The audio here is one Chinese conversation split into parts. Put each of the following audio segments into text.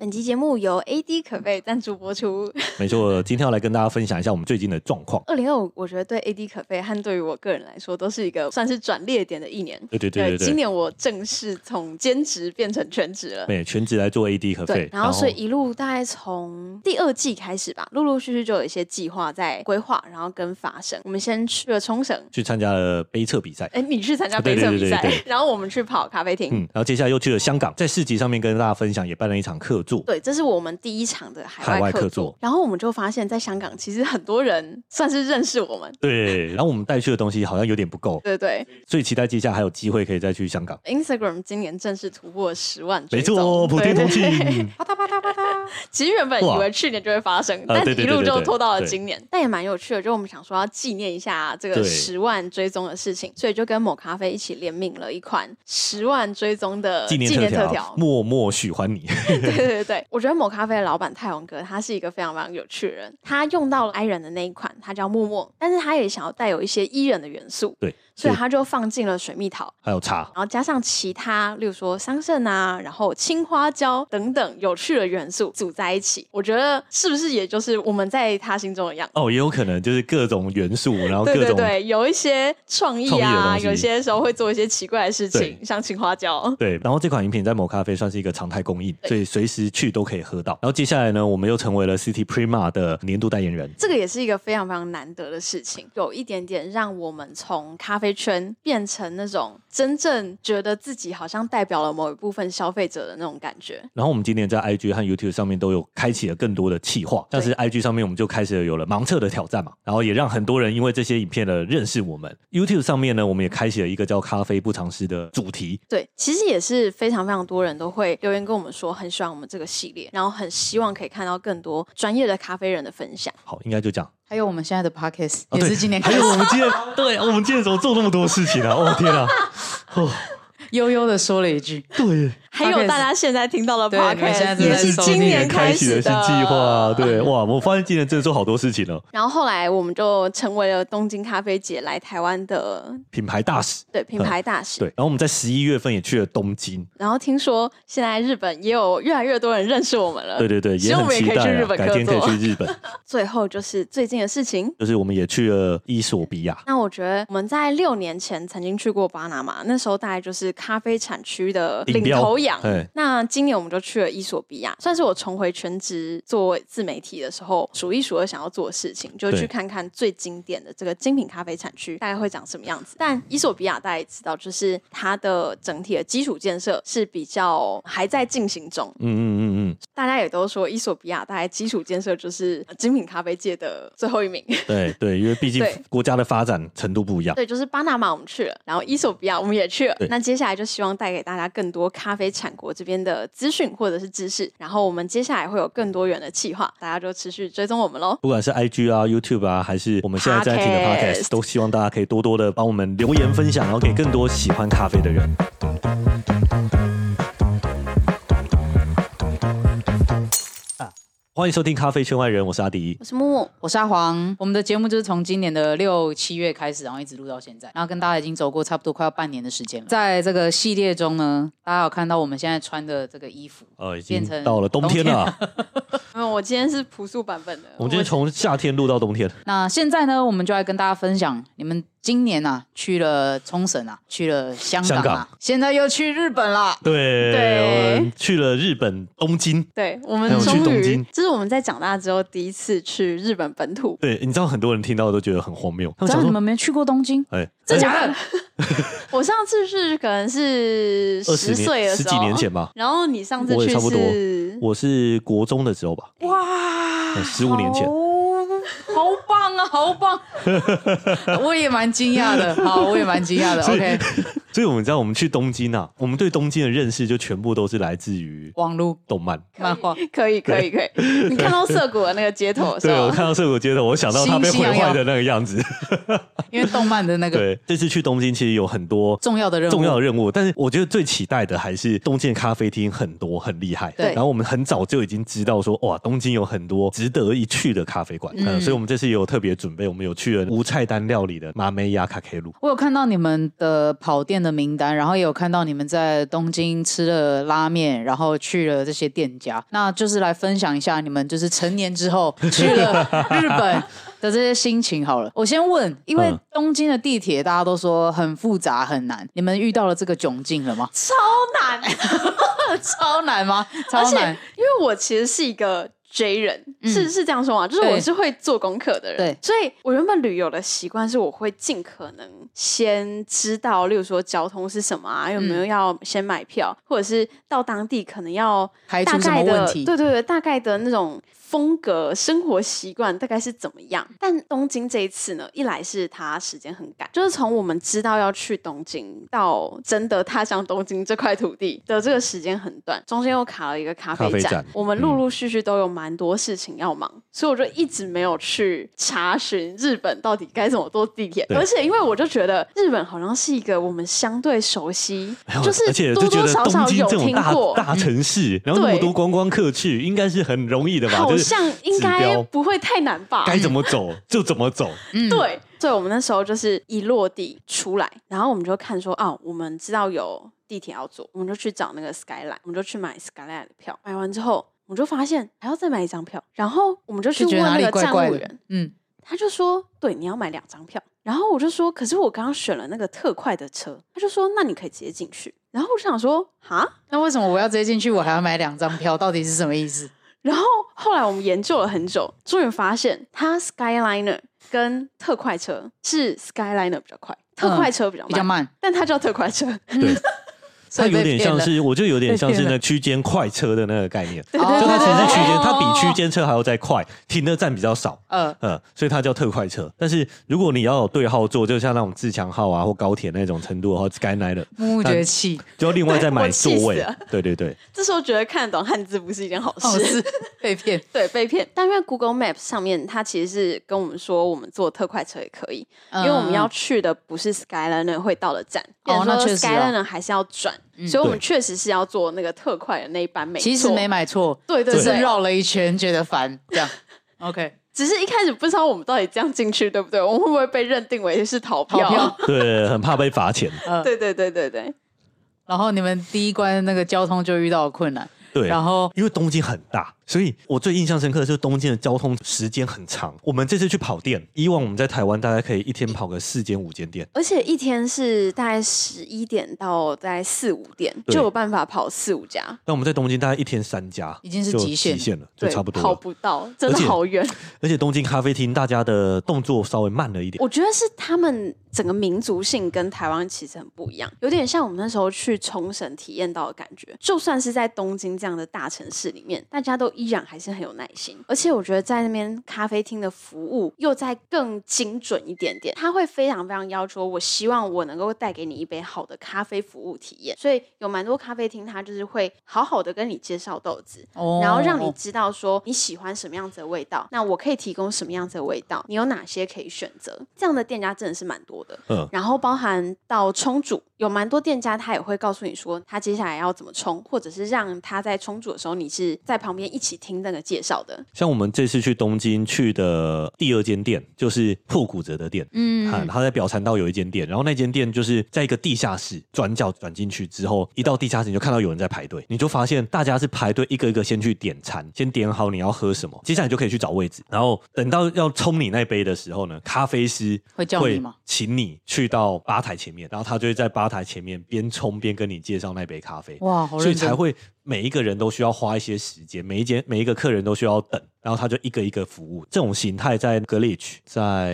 本期节目由 AD 可贝赞助播出。 没错，今天要来跟大家分享一下我们最近的状况。 2025我觉得对 AD 可贝和对于我个人来说都是一个算是转捩点的一年。 对， 今年我正式从兼职变成全职了。 对，全职来做 AD 可贝。 然后所以一路大概从第2季开始吧，陆陆续续就有一些计划在规划，然后跟发生。我们先去了冲绳， 去参加了杯测比赛。 你去参加杯测比赛， 对， 然后我们去跑咖啡厅。 然后接下来又去了香港，在市集上面跟大家分享，也办了一场客座。 对，这是我们第1场的海外客座。然后我们就发现在香港其实很多人算是认识我们。 对，然后我们带去的东西好像有点不够。 对， 所以期待接下来还有机会可以再去香港。 Instagram 今年正式突破了10万追踪。 没错，普天同庆。 啪嗒啪嗒啪嗒。其实原本以为去年就会发生，但一路就拖到了今年。但也蛮有趣的，就我们想说要纪念一下这个10万追踪的事情，所以就跟某咖啡一起联名了一款10万追踪的纪念特调， 默默喜欢你。 对，我觉得某咖啡的老板泰宏哥他是一个非常非常有趣的人，他用到了 I 人的那一款，他叫默默，但是他也想要带有一些 E 人的元素。 对， 所以他就放进了水蜜桃， 还有茶， 然后加上其他，例如说桑葚啊，然后青花椒等等有趣的元素组在一起。我觉得是不是也就是我们在他心中的样子？ 也有可能就是各种元素，然后各种对，有一些创意啊，有些时候会做一些奇怪的事情，像青花椒。 对，然后这款饮品在某咖啡算是一个常态供应，所以随时去都可以喝到。然后接下来呢，我们又成为了 City Prima 的年度代言人， 这个也是一个非常非常难得的事情，有一点点让我们从咖啡圈变成那种真正觉得自己好像代表了某一部分消费者的那种感觉。 然后我们今年在 IG 和 YouTube 上面都有开启了更多的企划，像是 IG 上面我们就开始有了盲测的挑战嘛，然后也让很多人因为这些影片的认识我们。YouTube 上面呢，我们也开启了一个叫咖啡不常识的主题。 对，其实也是非常非常多人都会留言跟我们说很喜欢我们这个系列，然后很希望可以看到更多专业的咖啡人的分享。 好，应该就这样。 还有我们现在的 Podcast 也是今年开始。 还有我们今天对，我们今天怎么做那么多事情啊？天啊！ 悠悠的说了一句， 对。 还有大家现在听到的 podcast 也是今年开始的新计划。对，哇，我发现今年真的做好多事情了。 然后后来我们就成为了东京咖啡节来台湾的品牌大使。 对，品牌大使。 对，然后我们在11月份也去了东京。 然后听说现在日本也有越来越多人认识我们了。 对， 希望我们也可以去日本客座， 改天可以去日本。 最后就是最近的事情， 就是我们也去了伊索比亚。 那我觉得我们在6年前曾经去过巴拿马，那时候大概就是咖啡产区的领头羊。那今年我们就去了伊索比亚，算是我重回全职做自媒体的时候数一数二想要做的事情，就去看看最经典的这个精品咖啡产区大概会长什么样子。但伊索比亚大家也知道，就是它的整体的基础建设是比较还在进行中。大家也都说伊索比亚大概基础建设就是精品咖啡界的最后一名。 对，因为毕竟国家的发展程度不一样。 对，就是巴拿马我们去了，然后伊索比亚我们也去了。那接下来就希望带给大家更多咖啡产国这边的资讯或者是知识，然后我们接下来会有更多元的企划，大家就持续追踪我们咯。 不管是 IG 啊 YouTube 啊，还是我们现在在听的 Podcast， 都希望大家可以多多的帮我们留言分享，然后给更多喜欢咖啡的人。欢迎收听咖啡圈外人，我是阿迪， 我是木木， 我是阿黄。我们的节目就是从今年的6、7月开始，然后一直录到现在，然后跟大家已经走过差不多快要半年的时间了。在这个系列中呢，大家有看到我们现在穿的这个衣服， 已经到了冬天了。 我今天是朴素版本的， 我们今天从夏天录到冬天。 那现在呢，我们就来跟大家分享你们今年啊去了冲绳啊，去了香港啊，现在又去日本了。 对，我们去了日本东京。 对，我们终于这是我们在长大之后第一次去日本本土。 对，你知道很多人听到都觉得很荒谬， 知道你们没去过东京？ 真假的？我上次是可能是10岁的时候，10 几年前吧。 然后你上次去是？ 我也差不多，我是国中的时候吧。 哇 ，15年前。 好棒啊，好棒！我也蛮惊讶的。好，我也蛮惊讶的。OK， 所以我们知道，我们去东京啊，我们对东京的认识就全部都是来自于网络、 动漫、 漫画。 可以。你看到涩谷的那个街头的时候， 对，我看到涩谷街头，我想到它被毁坏的那个样子。 因为动漫的那个。 对，这次去东京其实有很多重要的任务，但是我觉得最期待的还是东京的咖啡厅很多，很厉害。 对， 然后我们很早就已经知道说，哇，东京有很多值得一去的咖啡馆。所以我们这次也有特别别准备，我们有去了无菜单料理的马梅亚卡 K 路。 我有看到你们的跑店的名单，然后也有看到你们在东京吃了拉面，然后去了这些店家，那就是来分享一下你们就是成年之后去了日本的这些心情好了。我先问，因为东京的地铁大家都说很复杂很难，你们遇到了这个窘境了吗？ 超难超难吗？超难。 而且因为我其实是一个J 人，是这样说吗？就是我是会做功课的人， 对， 所以我原本旅游的习惯是我会尽可能先知道，例如说交通是什么啊，有没有要先买票，或者是到当地可能要大概的，对，大概的那种风格、生活习惯大概是怎么样。但东京这一次呢，一来是它时间很赶，就是从我们知道要去东京到真的踏上东京这块土地的这个时间很短，中间又卡了一个咖啡展，我们陆陆续续都有蛮多事情要忙，所以我就一直没有去查询日本到底该怎么坐地铁。而且因为我就觉得日本好像是一个我们相对熟悉，就是多多少少有听过大城市，然后那么多观光客去，应该是很容易的吧？ 好像应该不会太难吧？ 该怎么走就怎么走。 对，所以我们那时候就是一落地出来，然后我们就看说，我们知道有地铁要坐，我们就去找那个 Skyline， 我们就去买 Skyline 的票。买完之后，我们就发现还要再买一张票，然后我们就去问那个站务员，他就说，对，你要买2张票。然后我就说，可是我刚刚选了那个特快的车，他就说，那你可以直接进去。然后我就想说， 那为什么我要直接进去，我还要买2张票？到底是什么意思？ 然后后来我们研究了很久，终于发现它 Skyliner 跟特快车是 Skyliner 比较快，特快车比较慢，但它叫特快车。 对。它有点像是，我就有点像是那区间快车的那个概念， 就它其实是区间，它比区间车还要再快，停的站比较少，所以它叫特快车。但是如果你要有对号座，就像那种自强号啊或高铁那种程度的话 ，Skyliner 木绝气， 就要另外再买座位。对， 这时候觉得看得懂汉字不是一件好事， 被骗， 对，被骗。但因为 Google Maps 上面它其实是跟我们说，我们坐特快车也可以，因为我们要去的不是 Skyliner 会到的站， 那确实 Skyliner 还是要转。所以我们确实是要坐那个特快的那一班，没错， 其实没买错， 对， 只是绕了一圈觉得烦，这样 OK。 只是一开始不知道我们到底这样进去对不对，我们会不会被认定为是逃票？ 对，很怕被罚钱。 对。 然后你们第一关那个交通就遇到了困难。 对， 然后因为东京很大，所以我最印象深刻的是东京的交通时间很长。我们这次去跑店，以往我们在台湾大概可以一天跑个4间5间店， 而且一天是大概11点到大概4、5点就有办法跑4、5家。 那我们在东京大概一天3家， 已经是极限了，就差不多了， 跑不到，真的好远。 而且东京咖啡厅大家的动作稍微慢了一点， 我觉得是他们整个民族性跟台湾其实很不一样，有点像我们那时候去冲绳体验到的感觉。就算是在东京这样的大城市里面，大家都依然还是很有耐心，而且我觉得在那边咖啡厅的服务又再更精准一点点，他会非常非常要求我希望我能够带给你一杯好的咖啡服务体验，所以有蛮多咖啡厅他就是会好好的跟你介绍豆子，然后让你知道说你喜欢什么样子的味道，那我可以提供什么样子的味道，你有哪些可以选择。这样的店家真的是蛮多的，然后包含到冲煮，有蛮多店家他也会告诉你说他接下来要怎么冲，或者是让他在冲煮的时候你是在旁边一起听那个介绍的。 像我们这次去东京去的第2间店就是破骨折的店，他在表参道有一间店，然后那间店就是在一个地下室，转角转进去之后，一到地下室你就看到有人在排队，你就发现大家是排队一个一个先去点餐，先点好你要喝什么，接下来就可以去找位置，然后等到要冲你那杯的时候呢，咖啡师会叫你吗？ 请你去到吧台前面，然后他就会在吧台前面边冲边跟你介绍那杯咖啡。 哇，好认真。 所以才会每一个人都需要花一些时间，每一个客人都需要等，然后他就一个一个服务。这种形态在 Glitch 在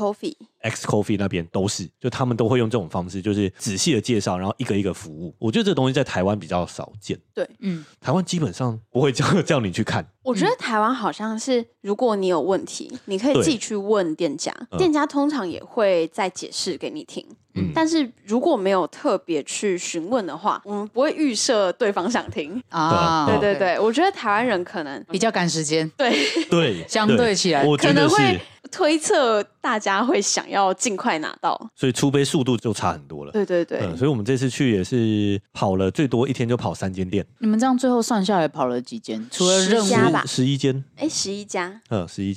X Coffee 那边都是，就他们都会用这种方式，就是仔细的介绍，然后一个一个服务。我觉得这东西在台湾比较少见。 对， 台湾基本上不会叫你去看。 我觉得台湾好像是，如果你有问题，你可以自己去问店家，店家通常也会再解释给你听。但是如果没有特别去询问的话，我们不会预设对方想听啊。对，我觉得台湾人可能比较赶时间， 对， 相对起来， 我觉得是可能会推测大家会想要尽快拿到， 所以出杯速度就差很多了。 对， 所以我们这次去也是跑了最多一天就跑3间店。 你们这样最后算下来跑了几间？除了任务吧 11间， 11家 11家。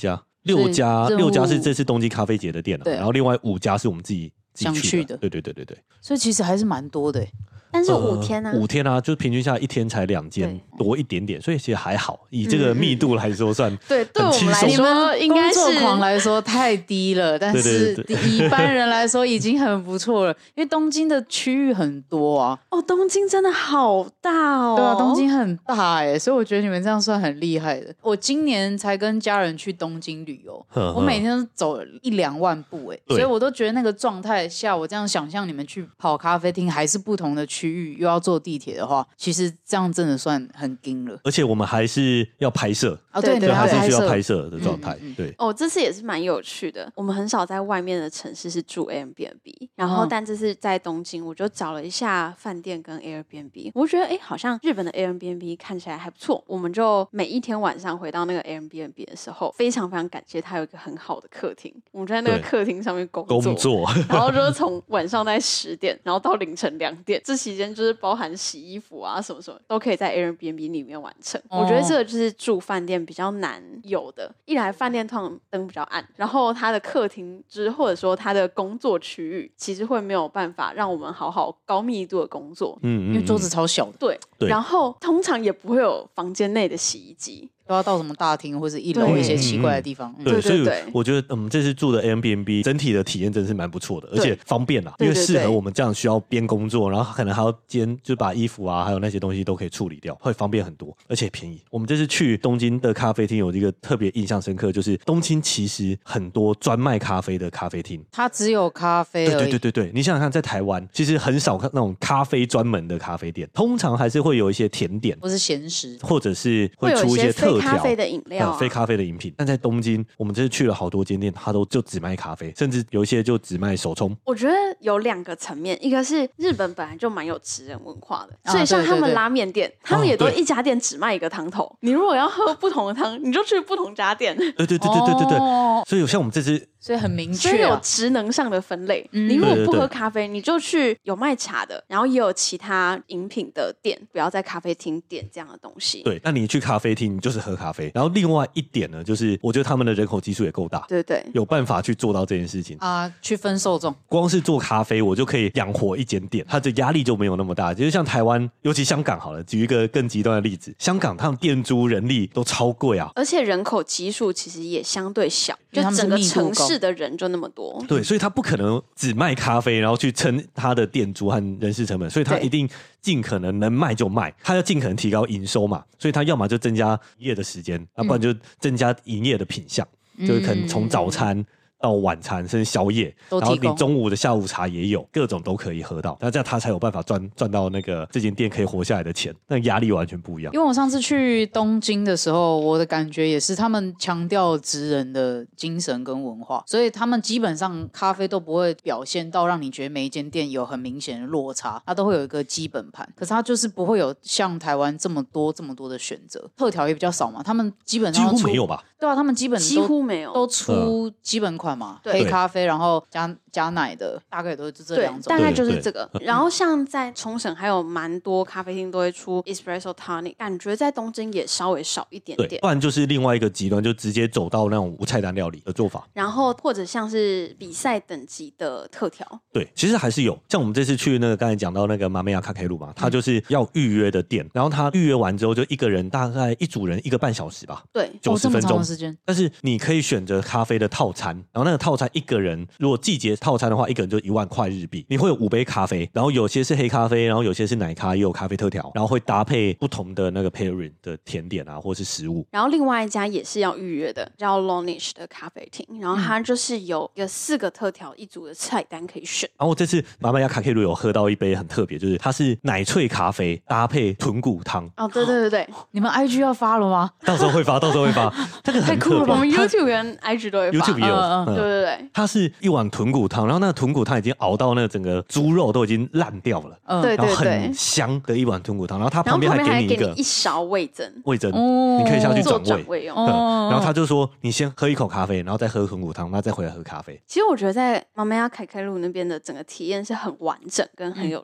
6家是这次东京咖啡节的店然后另外5家是我们自己去的。对， 所以其实还是蛮多的。 但是5天啊 ，5天啊，就平均下来1天才2间多一点点，所以其实还好，以这个密度来说算对我们来说应该是工作狂来说太低了，但是一般人来说已经很不错了，因为东京的区域很多啊。 东京真的好大哦。 对啊，东京很大所以我觉得你们这样算很厉害的。我今年才跟家人去东京旅游，我每天都走1-2万步所以我都觉得那个状态下，我这样想象你们去跑咖啡厅还是不同的区域，又要坐地铁的话，其实这样真的算很惊了。 而且我们还是要拍摄对， 还是需要拍摄的状态。对这次也是蛮有趣的。我们很少在外面的城市是住 Airbnb， 然后但这次在东京，我就找了一下饭店跟 Airbnb， 我觉得好像日本的 Airbnb 看起来还不错。我们就每一天晚上回到那个 Airbnb 的时候，非常非常感谢它有一个很好的客厅，我们就在那个客厅上面工作然后就是从晚上在10点然后到凌晨2点，这期间就是包含洗衣服啊什么什么都可以在 Airbnb 里面完成。我觉得这个就是住饭店比较难有的，一来饭店通常灯比较暗，然后它的客厅就是或者说它的工作区域其实会没有办法让我们好好高密度的工作， 因为桌子超小的。 对，然后通常也不会有房间内的洗衣机， 都要到什么大厅或是1楼一些奇怪的地方。 对，所以我觉得这次住的 Airbnb 整体的体验真是蛮不错的，而且方便因为适合我们这样需要边工作，然后可能还要就把衣服啊还有那些东西都可以处理掉，会方便很多，而且便宜。我们这次去东京的咖啡厅有一个特别印象深刻，就是东京其实很多专卖咖啡的咖啡厅， 它只有咖啡而已。 对，你想想看，在台湾其实很少那种咖啡专门的咖啡店，通常还是会有一些甜点或是咸食， 或者是会出一些特调非咖啡的饮料非咖啡的饮品。但在东京我们这次去了好多间店，它就只卖咖啡，甚至有一些就只卖手冲。 我觉得有2个层面，一个是日本本来就蛮有职人文化的，所以像他们拉面店他们也都一家店只卖一个汤头，你如果要喝不同的汤你就去不同家店。 对，所以有像我们这次所以很明确， 所以有职能上的分类。你如果不喝咖啡，你就去有卖茶的，然后也有其他饮品的店，不要在咖啡厅点这样的东西。 对，那你去咖啡厅，你就是喝咖啡。然后另外一点呢，就是我觉得他们的人口基数也够大， 对， 有办法去做到这件事情去分受众。 光是做咖啡，我就可以养活一间店，它的压力就没有那么大。就是像台湾，尤其香港好了，举一个更极端的例子，香港他们店租人力都超贵啊， 而且人口基数其实也相对小，就整个城市的人就那么多。 对，所以他不可能只卖咖啡，然后去撑他的店租和人事成本，所以他一定尽可能能卖就卖，他要尽可能提高营收嘛，所以他要么就增加营业的时间，不然就增加营业的品项，就是可能从早餐到晚餐甚至宵夜，然后你中午的下午茶也有，各种都可以喝到，那这样他才有办法赚到那个这间店可以活下来的钱，那压力完全不一样。 因为我上次去东京的时候，我的感觉也是他们强调职人的精神跟文化，所以他们基本上咖啡都不会表现到让你觉得每一间店有很明显的落差，它都会有一个基本盘，可是它就是不会有像台湾这么多的选择，特调也比较少嘛，他们基本上几乎没有吧？ 对啊，他们基本几乎没有都出基本款嘛，黑咖啡，然后加奶的，大概都是这2种， 大概就是这个。然后像在冲绳还有蛮多咖啡厅都会出 espresso tonic， 感觉在东京也稍微少一点点。 对，不然就是另外一个极端，就直接走到那种无菜单料理的做法。 然后或者像是比赛等级的特调。 对，其实还是有。像我们这次去那个刚才讲到那个马梅亚卡凯路嘛，它就是要预约的店，然后他预约完之后就一个人大概一组人1个半小时吧， 对 ，90分钟。但是你可以选择咖啡的套餐，然后那个套餐一个人如果季节套餐的话，一个人就1万块日币。你会有5杯咖啡，然后有些是黑咖啡，然后有些是奶咖，也有咖啡特调，然后会搭配不同的那个 pairing 的甜点啊，或是食物。 然后另外一家也是要预约的，叫 Lonish 的咖啡厅，然后它就是有一个4个特调一组的菜单可以选。 然后这次马梅亚卡凯路有喝到一杯很特别，就是它是奶萃咖啡搭配豚骨汤。 哦，对， 你们 IG 要发了吗？ 到时候会发，这个很特别。 我们 YouTube 跟 IG 都会发 ，YouTube 也有。 对， 它是一碗豚骨汤，然后那个豚骨汤已经熬到那个整个猪肉都已经烂掉了， 对， 然后很香的一碗豚骨汤，然后它旁边还给你一勺味噌， 你可以下去转味用。 然后他就说你先喝一口咖啡，然后再喝豚骨汤，然后再回来喝咖啡。 其实我觉得在马梅亚凯凯路那边的整个体验是很完整跟很有趣，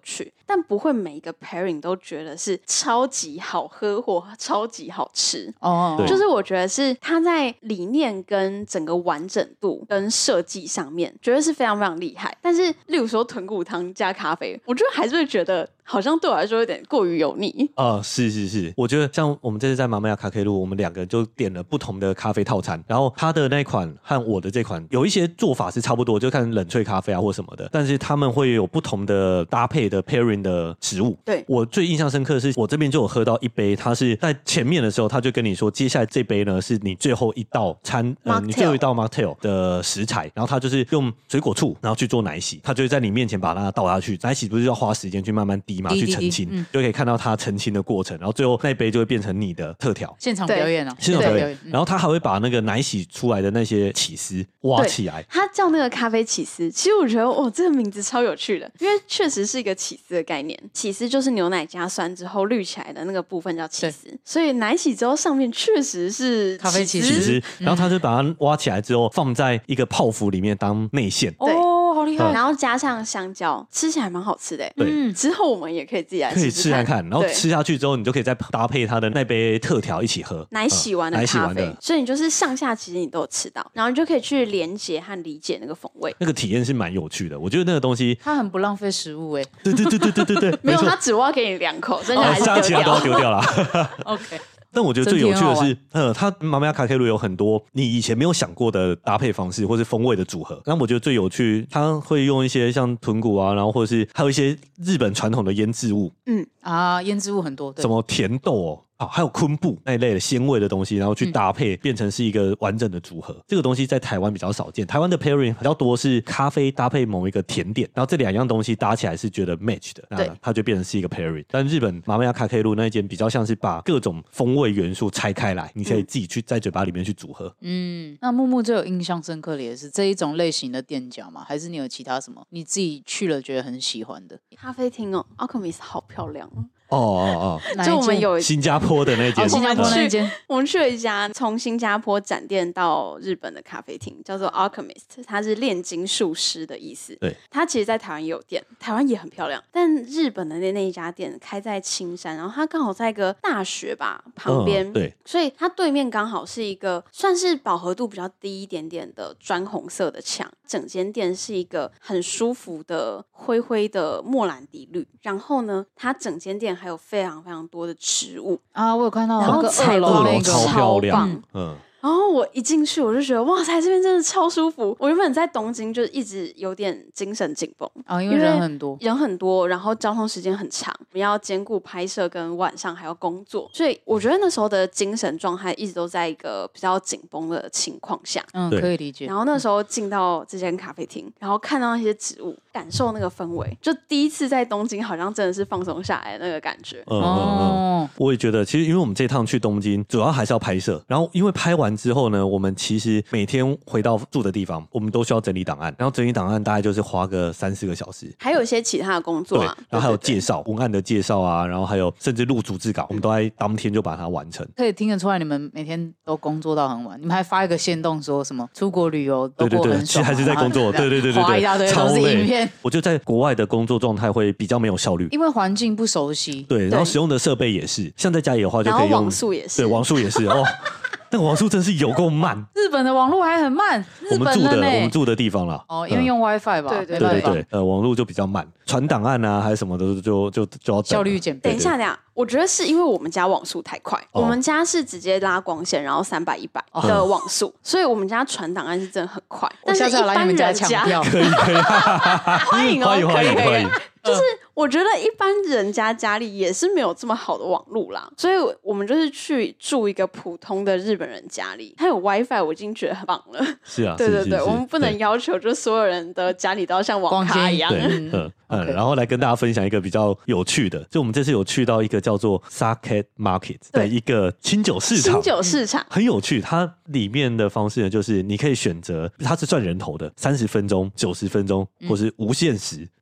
但不会每一个 pairing 都觉得是超级好喝或超级好吃。就是我觉得是它在理念跟整个完整度跟设计上面觉得是非常非常厉害，但是例如说豚骨汤加咖啡，我觉得还是会觉得好像对我来说有点过于油腻。 是，我觉得像我们这次在玛玛亚咖啡路，我们2个就点了不同的咖啡套餐，然后他的那款和我的这款有一些做法是差不多，就看冷萃咖啡啊或什么的，但是他们会有不同的搭配的 pairing 的食物。 对， 我最印象深刻的是我这边就有喝到一杯，他是在前面的时候他就跟你说，接下来这杯呢是你最后一道你最后一道 mocktail 的食材，然后他就是用水果醋然后去做奶洗，他就会在你面前把它倒下去，奶洗不是要花时间去慢慢滴嘛，去澄清，就可以看到它澄清的过程，然后最后那杯就会变成你的特调， 现场表演啊， 现场表演。然后他还会把那个奶洗出来的那些起司挖起来， 他叫那个咖啡起司，其实我觉得这个名字超有趣的，因为确实是一个起司的概念，起司就是牛奶加酸之后滤起来的那个部分叫起司，所以奶洗之后上面确实是咖啡起司，然后他就把它挖起来之后放在一个泡芙里面当内馅。 对， 好厉害！ 然后加上香蕉，吃起来蛮好吃的。 对， 之后我们也可以自己来吃看，然后吃下去之后，你就可以再搭配它的那杯特调一起喝。 奶洗完的咖啡，所以你就是上下其实你都有吃到，然后你就可以去连结和理解那个风味。 那个体验是蛮有趣的，我觉得那个东西它很不浪费食物对， 没有，它只挖给你2口，剩下还是丢掉， 其他都要丢掉了。 OK。 但我觉得最有趣的是，它玛玛亚咖啡路有很多你以前没有想过的搭配方式或是风味的组合。那我觉得最有趣，它会用一些像豚骨啊，然后或者是还有一些日本传统的腌制物。 腌制物很多， 什么甜豆还有昆布那一类的鲜味的东西，然后去搭配变成是一个完整的组合。这个东西在台湾比较少见，台湾的 pairing 比较多是咖啡搭配某一个甜点，然后这2样东西搭起来是觉得 match 的，那它就变成是一个 pairing。但日本玛玛亚咖啡路那一间比较像是把各种风味元素拆开来，你可以自己去在嘴巴里面去组合。 那木木最有印象深刻的也是这一种类型的店家吗？还是你有其他什么你自己去了觉得很喜欢的咖啡厅？Alchemist 好漂亮就我们有新加坡的那间， 新加坡那间， 我们去了一家从新加坡展店到日本的咖啡厅，叫做 Alchemist， 它是炼金术师的意思。 对， 它其实在台湾也有店，台湾也很漂亮，但日本的那一家店开在青山，然后它刚好在一个大学吧旁边， 对， 所以它对面刚好是一个算是饱和度比较低一点点的砖红色的墙，整间店是一个很舒服的灰灰的莫兰迪绿，然后呢，它整间店还有非常非常多的植物我有看到， 然后 2楼那个超漂亮， 然后我一进去我就觉得哇塞，这边真的超舒服。我原本在东京就一直有点精神紧绷因为人很多， 然后交通时间很长，我们要兼顾拍摄跟晚上还要工作，所以我觉得那时候的精神状态一直都在一个比较紧绷的情况下。 可以理解。 然后那时候进到这间咖啡厅，然后看到那些植物，感受那个氛围，就第一次在东京好像真的是放松下来的那个感觉。 我也觉得，其实因为我们这趟去东京主要还是要拍摄，然后因为拍完之后呢，我们其实每天回到住的地方，我们都需要整理档案，然后整理档案大概就是花个3-4个小时， 还有一些其他的工作对，然后还有介绍文案的介绍啊，然后还有甚至录逐字稿，我们都在当天就把它完成。 可以听得出来你们每天都工作到很晚，你们还发一个限动说什么出国旅游都过很爽， 其实还是在工作，对， 滑一大堆都是影片。 我觉得在国外的工作状态会比较没有效率， 因为环境不熟悉， 对，然后使用的设备也是，像在家里的话就可以用网速也是， 对，网速也是那个网速真是有够慢， 日本的网络还很慢， 我们住的地方啦， 因为用 WiFi 吧， 对， 网络就比较慢，传档案啊还是什么的就要效率减半。等一下，我觉得是因为我们家网速太快，我们家是直接拉光线，然后300、100的网速，所以我们家传档案是真的很快。但是一般人家可以， 欢迎可以。 就是我觉得一般人家里也是没有这么好的网路啦，所以我们就是去住一个普通的日本人家里，他有 WiFi， 我已经觉得很棒了。 是啊， 对，我们不能要求就所有人的家里都要像网咖一样。 然后来跟大家分享一个比较有趣的，就我们这次有去到一个叫做 Sake Market 的一个清酒市场，很有趣。它里面的方式呢，就是你可以选择，它是算人头的，30分钟、90分钟，或是无限时。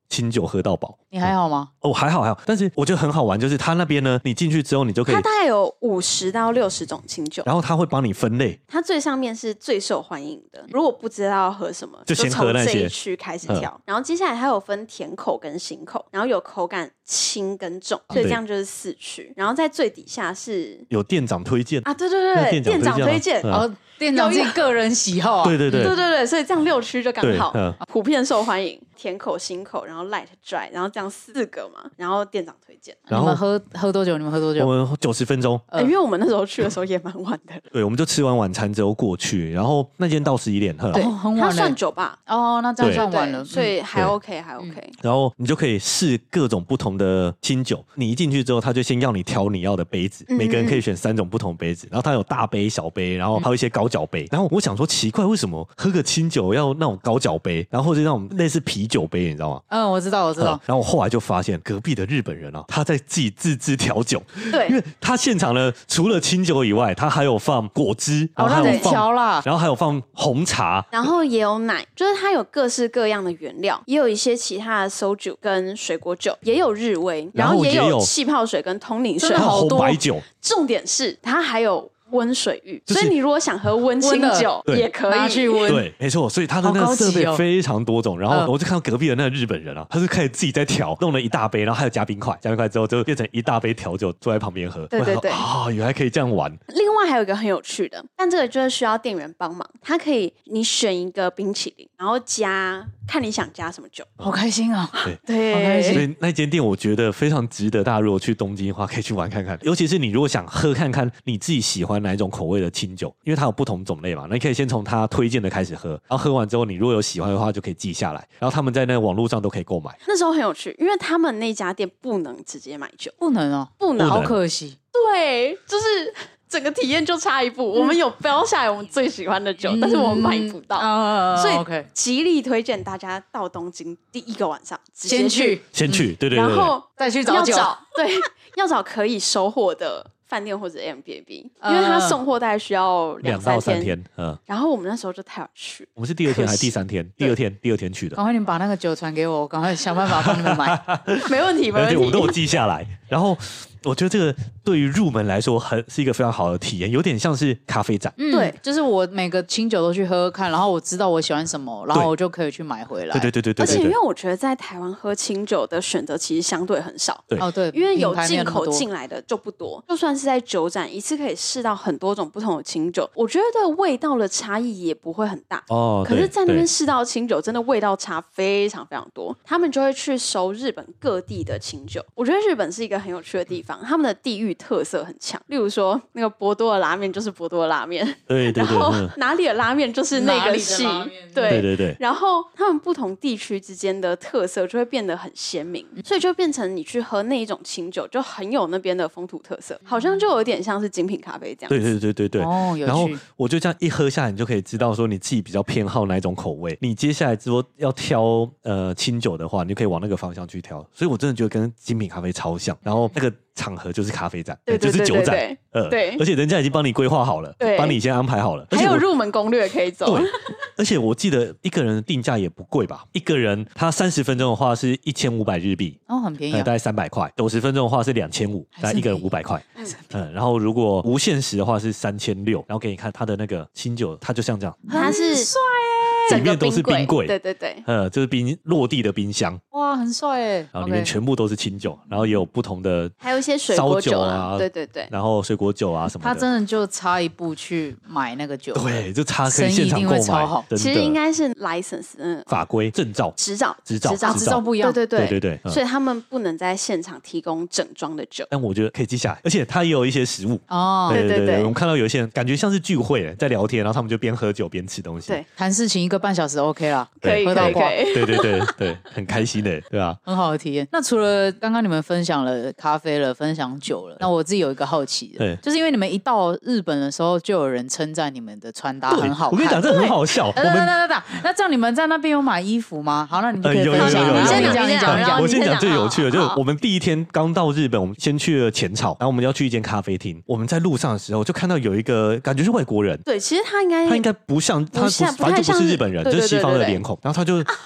清酒喝到饱。 你还好吗？ 哦，还好，但是我觉得很好玩，就是它那边呢，你进去之后，你就可以， 它大概有50到60种清酒， 然后它会帮你分类。 它最上面是最受欢迎的，如果不知道要喝什么， 就先喝那些， 从这一区开始挑。然后接下来它有分甜口跟辛口，然后有口感轻跟重，所以这样就是4区。然后在最底下是有店长推荐啊，对，店长推荐， 店长自己个人喜好啊， 对， 所以这样6区就刚好，普遍受欢迎，甜口、辛口，然后 light、dry， 然后这样4个嘛，然后店长推荐。 你们喝多久？ 我们90分钟， 因为我们那时候去的时候也蛮晚的。 对，我们就吃完晚餐之后过去，然后那间到11点喝， 对， 很晚了， 它算酒吧哦，那这样算晚了， 所以还 OK。 然后你就可以试各种不同的清酒，你一进去之后，他就先要你挑你要的杯子，每个人可以选3种不同杯子，然后他有大杯、小杯，然后还有一些高脚杯。然后我想说奇怪，为什么喝个清酒要那种高脚杯，然后或者那种类似啤酒杯，你知道吗？ 我知道。 然后我后来就发现隔壁的日本人啊，他在自己自制调酒， 对， 因为他现场呢，除了清酒以外，他还有放果汁，然后还有放然后还有放红茶， 然后也有奶，就是它有各式各样的原料，也有一些其他的soju酒跟水果酒，也有日威，然后也有气泡水跟通灵水， 好多红白酒。 重点是它还有温水浴，所以你如果想喝温清酒也可以拿去温。 对，没错，所以它的那个设备非常多种。然后我就看到隔壁的那个日本人啊，他是开始自己在调，弄了一大杯，然后还有加冰块，加冰块之后就变成一大杯调酒，坐在旁边喝。 对原来可以这样玩。 另外还有一个很有趣的，但这个就是需要店员帮忙，他可以你选一个冰淇淋，然后看你想加什么酒。 好开心啊！ 对， 好开心。 所以那间店我觉得非常值得大家如果去东京的话可以去玩看看，尤其是你如果想喝看看你自己喜欢哪一种口味的清酒，因为它有不同种类嘛，那你可以先从它推荐的开始喝，然后喝完之后你如果有喜欢的话就可以记下来，然后他们在那个网络上都可以购买。 那时候很有趣，因为他们那家店不能直接买酒， 不能，好可惜。 对，就是整个体验就差一步。我们有标下来我们最喜欢的酒，但是我们买不到，所以极力推荐大家到东京第一个晚上先去， 对， 然后再去找酒， 要找可以收货的饭店或者 Airbnb， 因为他送货大概需要2到3天。然后我们那时候就太晚去， 我们是第2天还是第3天？第二天去的。 赶快你们把那个酒传给我，赶快想办法帮你们买。 没问题，我们都有记下来。然后我觉得这个对于入门来说是一个非常好的体验，有点像是咖啡展。 对，就是我每个清酒都去喝喝看，然后我知道我喜欢什么，然后我就可以去买回来。 对。 而且因为我觉得在台湾喝清酒的选择其实相对很少。 对， 因为有进口进来的就不多，就算是在酒展一次可以试到很多种不同的清酒，我觉得味道的差异也不会很大。可是在那边试到清酒真的味道差非常非常多，他们就会去收日本各地的清酒。我觉得日本是一个很有趣的地方，他们的地域特色很强，例如说那个博多的拉面就是博多的拉面， 对， 然后哪里的拉面就是那个系，对，然后他们不同地区之间的特色就会变得很鲜明，所以就变成你去喝那一种清酒就很有那边的风土特色，好像就有点像是精品咖啡这样子。 对。然后我就这样一喝下来，你就可以知道说你自己比较偏好哪一种口味。你接下来之后要挑清酒的话，你就可以往那个方向去挑。所以我真的觉得跟精品咖啡超像。然后那个场合就是咖啡展，就是酒展， 对， 而且人家已经帮你规划好了，帮你先安排好了， 还有入门攻略可以走。 对，而且我记得一个人的定价也不贵吧？一个人他30分钟的话是1500日币， 很便宜， 大概300块；90分钟的话是2500，大概一个人500块。然后如果无限时的话是3600，然后给你看他的那个清酒，它就像这样， 它是帅里面都是冰柜， 对， 就是落地的冰箱， 哇，很帅哎！ 然后里面全部都是清酒，然后也有不同的， 还有一些水果酒啊，对， 然后水果酒啊什么的。 他真的就差一步去买那个酒， 对，就差可以现场购买。 其实应该是 license， 法规证照、 执照不一样， 对，所以他们不能在现场提供整装的酒。 但我觉得可以记下来，而且他也有一些食物对，我们看到有一些人感觉像是聚会在聊天，然后他们就边喝酒边吃东西， 对， 谈事情1个半小时 OK 啦， 可以， 对，很开心的，对吧？ 很好的体验。那除了刚刚你们分享了咖啡了，分享酒了，那我自己有一个好奇的，就是因为你们一到日本的时候，就有人称赞你们的穿搭很好看。 我跟你讲，这很好笑。 那这样你们在那边有买衣服吗？好，那你就可以分享。 你讲。 我先讲最有趣的，就是我们第1天刚到日本，我们先去了浅草，然后我们要去一间咖啡厅。我们在路上的时候就看到有一个感觉是外国人， 对，其实他应该不像他，反正就不是日本人，就是西方的脸孔。然后他应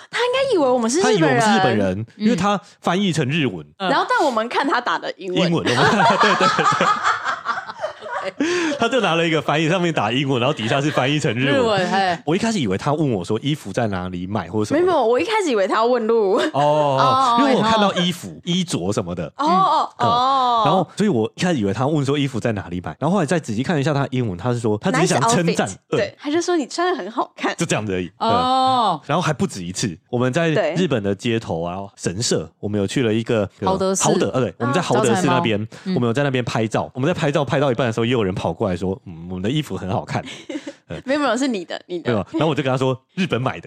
以为我们是日本人， 他以为我们是日本人，因为他翻译成日文， 然后但我们看他打的英文， 对。他就拿了一个翻译，上面打英文，然后底下是翻译成日文。我一开始以为他问我说衣服在哪里买或者什么， 没有，我一开始以为他要问路因为我看到衣服、衣着什么的然后所以我一开始以为他问说衣服在哪里买，然后后来再仔细看一下他的英文，他是说他只是想称赞， 对，他就说你穿得很好看， 就这样子而已。然后还不止一次，我们在日本的街头啊、神社，我们有去了一个豪德，对，我们在豪德寺那边，我们有在那边拍照，我们在拍照拍到一半的时候，也有人跑过来说，我们的衣服很好看。 没有，是你的。 然后我就跟他说，日本买的。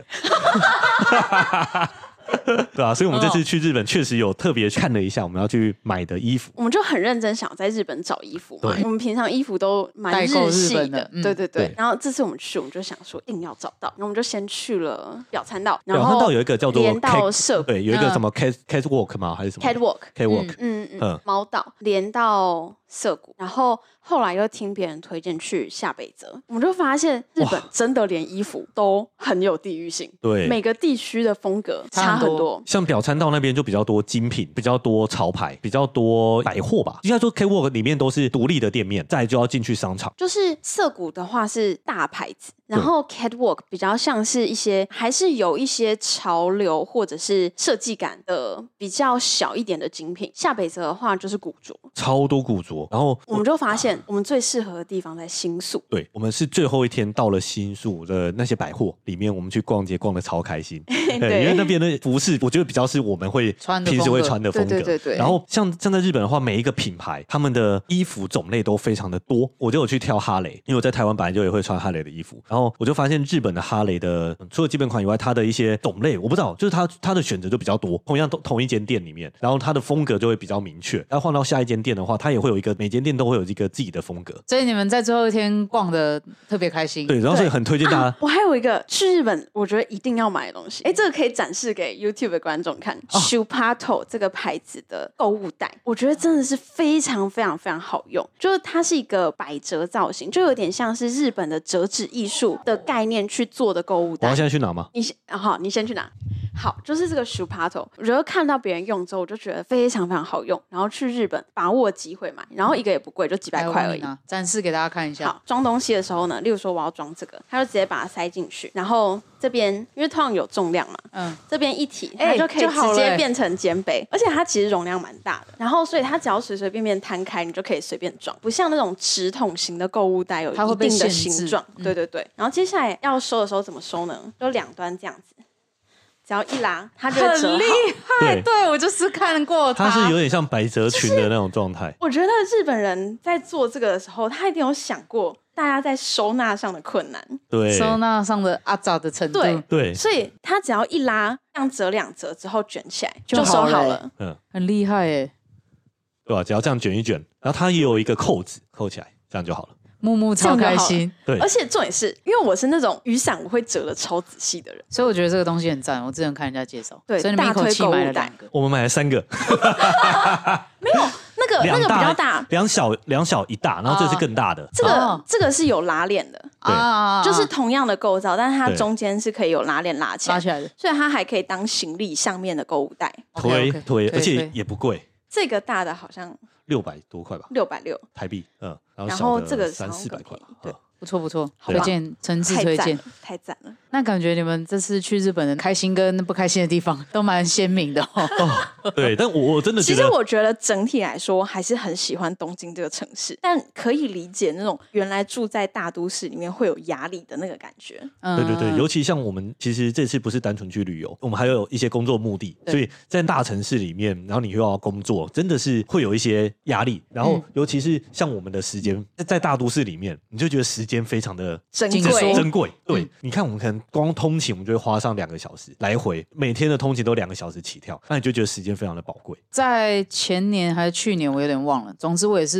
对啊，所以我们这次去日本确实有特别看了一下我们要去买的衣服， 我们就很认真想在日本找衣服嘛。我们平常衣服都蛮日系的，对。然后这次我们去，我们就想说一定要找到，然后我们就先去了表参道，然后表参道有一个叫做连到涩谷， 对，有一个什么 catwalk 吗？还是什么 catwalk？猫道连到涩谷，然后后来又听别人推荐去下北泽，我们就发现日本真的连衣服都很有地域性， 对， 每个地区的风格差很多。 像表参道那边就比较多精品，比较多潮牌，比较多百货吧。应该说 catwalk 里面都是独立的店面，再来就要进去商场。 就是涩谷的话是大牌子，然后 catwalk 比较像是一些还是有一些潮流或者是设计感的比较小一点的精品。下北泽的话就是古着， 超多古着。然后我们就发现我们最适合的地方在新宿。 对，我们是最后一天到了新宿的那些百货里面，我们去逛街逛得超开心。对，因为那边的服饰我觉得比较是我们会平时会穿的风格。对。然后像在日本的话，每一个品牌他们的衣服种类都非常的多。我就有去挑哈雷，因为我在台湾本来就也会穿哈雷的衣服，然后我就发现日本的哈雷的除了基本款以外，它的一些种类我不知道，就是它的选择就比较多。同样同一间店里面，然后它的风格就会比较明确。要换到下一间店的话，它也会有一个每间店都会有一个自己的风格。 所以你们在最后一天逛的特别开心。 对，然后所以很推荐大家。 我还有一个去日本我觉得一定要买的东西，这个可以展示给 YouTube 的观众看。Shupato 这个牌子的购物袋，我觉得真的是非常非常非常好用。就是它是一个百折造型，就有点像是日本的折纸艺术的概念去做的购物袋。 我要现在去拿吗？ 你先去拿。好，就是这个 Shupato， 我觉得看到别人用之后，我就觉得非常非常好用。然后去日本把握机会买，然后一个也不贵，就几百块而已。 展示给大家看一下。 好，装东西的时候呢，例如说我要装这个，他就直接把它塞进去，然后这边因为通常有重量嘛，这边一提，它就可以直接变成肩背，而且它其实容量蛮大的。然后所以它只要随随便便摊开，你就可以随便装，不像那种直筒型的购物袋有一定的形状。对。然后接下来要收的时候怎么收呢？就两端这样子。只要一拉，它就会折好。 很厉害，对我就是看过它是有点像百褶裙的那种状态。 我觉得日本人在做这个的时候，他一定有想过大家在收纳上的困难， 对， 收纳上的阿杂的程度， 对， 所以他只要一拉，这样折两折之后卷起来就收好了。 很厉害耶， 对吧？只要这样卷一卷，然后它也有一个扣子，扣起来，这样就好了。 木木超开心， 对， 而且重点是因为我是那种雨伞我会折的超仔细的人， 所以我觉得这个东西很赞。我之前看人家介绍， 对， 所以你们一口气买了2个， 我们买了3个， 没有那个比较大， 两小一大，然后这是更大的。 这个是有拉链的啊，就是同样的构造，但是它中间是可以有拉链拉起来的，所以它还可以当行李上面的购物袋， 推，而且也不贵。 这个大的好像 600多块吧 ，660 台币， 然后这个 300-400块， 对， 不错，推荐，诚挚推荐， 太赞了。 那感觉你们这次去日本的开心跟不开心的地方都蛮鲜明的对，但我真的觉得， 其实我觉得整体来说还是很喜欢东京这个城市，但可以理解那种原来住在大都市里面会有压力的那个感觉。 对，尤其像我们其实这次不是单纯去旅游，我们还有一些工作目的，所以在大城市里面，然后你又要工作，真的是会有一些压力。然后尤其是像我们的时间在大都市里面，你就觉得时间非常的珍贵。对，你看我们可能光通勤我们就会花上2个小时来回，每天的通勤都2个小时起跳，那你就觉得时间非常的宝贵。 在前年还是去年我有点忘了，总之我也是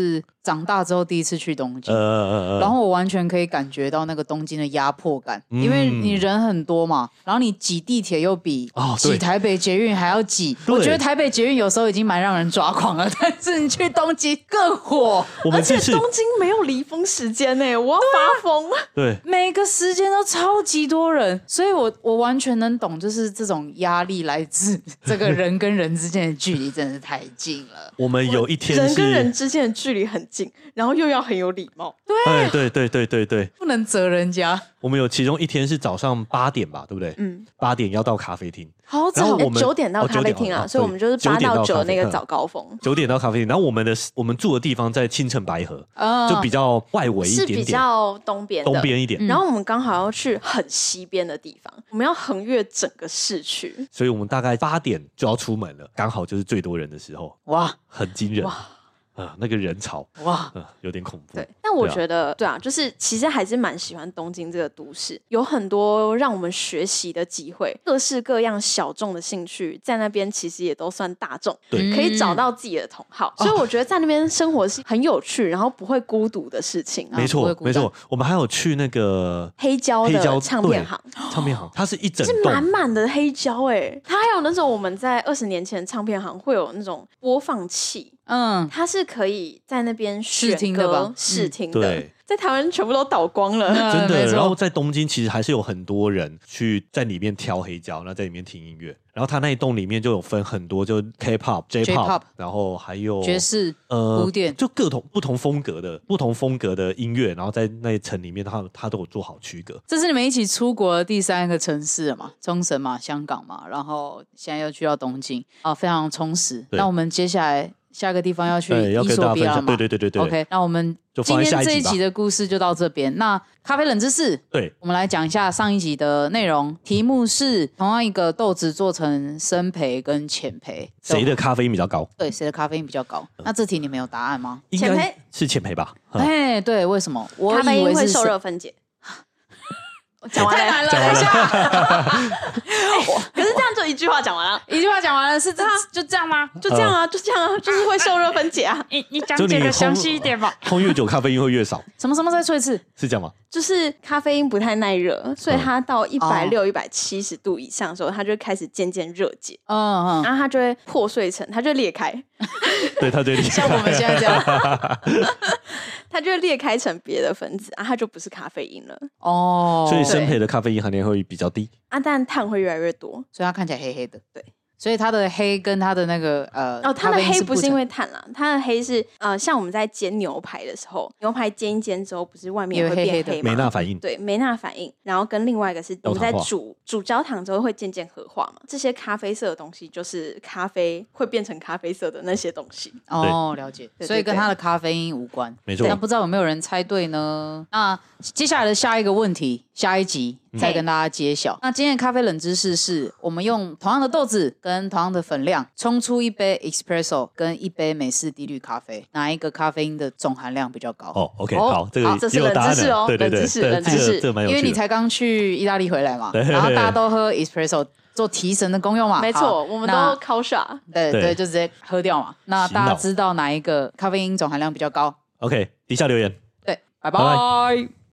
长大之后第一次去东京，然后我完全可以感觉到那个东京的压迫感，因为你人很多嘛，然后你挤地铁又比挤台北捷运还要挤。我觉得台北捷运有时候已经蛮让人抓狂了，但是你去东京更火， 而且东京没有离峰时间呢，我要发疯。 对， 每个时间都超级多人，所以我完全能懂，就是这种压力来自这个人跟人之间的距离真的是太近了。 我们有一天人跟人之间的距离很近，然后又要很有礼貌。 对， 不能责人家。 我们有其中一天是早上8点吧，对不对？8点要到咖啡厅。 好早 ，9点到咖啡厅啊，所以我们就是8到9那个早高峰。 9点到咖啡厅，然后我们住的地方在青城白河，就比较外围一点点， 是比较东边一点。 然后我们刚好要去很西边的地方，我们要横越整个市区， 所以我们大概8点就要出门了，刚好就是最多人的时候。 哇， 很惊人。那个人潮哇， 有点恐怖。 对，但我觉得对啊，就是其实还是蛮喜欢东京这个都市，有很多让我们学习的机会，各式各样小众的兴趣在那边其实也都算大众，可以找到自己的同好，所以我觉得在那边生活是很有趣，然后不会孤独的事情。 没错，没错。我们还有去那个黑胶的唱片行， 它是一整栋是满满的黑胶它还有那种我们在20年前唱片行会有那种播放器。它是可以在那边试听的吧？ 试听的，在台湾全部都倒光了， 真的。然后在东京其实还是有很多人去在里面挑黑胶，那在里面听音乐。然后它那一栋里面就有分很多，就 K-pop、J-pop， 然后还有爵士、古典， 就各种不同风格的音乐，然后在那一层里面，它都有做好区隔。 这是你们一起出国的第3个城市了嘛？冲绳嘛，香港嘛，然后现在又去到东京非常充实。那我们接下来下个地方要去伊索比亚嘛？ 对。 OK， 那我们今天这一集的故事就到这边。那咖啡冷知识， 对， 我们来讲一下上一集的内容。题目是同样一个豆子做成深焙跟浅焙， 谁的咖啡因比较高？ 对，谁的咖啡因比较高？那这题你们有答案吗？ 应该是浅焙吧？ 对，为什么？我咖啡因会受热分解。讲完了， 等一下。 可是这样就一句话讲完了， 一句话讲完了，是就这样吗？ 就这样啊，就是会受热分解啊。 你讲解的详细一点吧。 烘越久，咖啡因会越少。 什么？再说一次？ 是这样吗？ 就是咖啡因不太耐热，所以它到160、170度以上的时候，它就会开始渐渐热解。然后它就会破碎成，它就裂开。 对，它就裂开， 像我们现在这样。 它就会裂开成别的分子它就不是咖啡因了。 所以深焙的咖啡因含量会比较低但碳会越来越多， 所以它看起来黑黑的。 对。 所以它的黑跟它的那个它的黑不是因为碳啦，它的黑是像我们在煎牛排的时候，牛排煎一煎之后，不是外面会变黑吗？ 梅纳反应。 对，梅纳反应。然后跟另外一个是我们在煮焦糖之后会渐渐合化嘛，这些咖啡色的东西就是咖啡会变成咖啡色的那些东西。 了解。所以跟它的咖啡因无关。 没错。 那不知道有没有人猜对呢？那接下来的下一个问题，下一集再跟大家揭晓。那今天的咖啡冷知识是我们用同样的豆子跟同样的粉量冲出一杯 espresso 跟一杯美式低滤咖啡，哪一个咖啡因的总含量比较高 ？OK， 好，这个是冷知识哦， 对， 冷知识， 这蛮有趣的。 因为你才刚去意大利回来嘛，然后大家都喝 espresso 做提神的功用嘛， 没错，我们都靠下， 对，就直接喝掉嘛。那大家知道哪一个咖啡因总含量比较高 ？OK， 底下留言。 对，拜拜。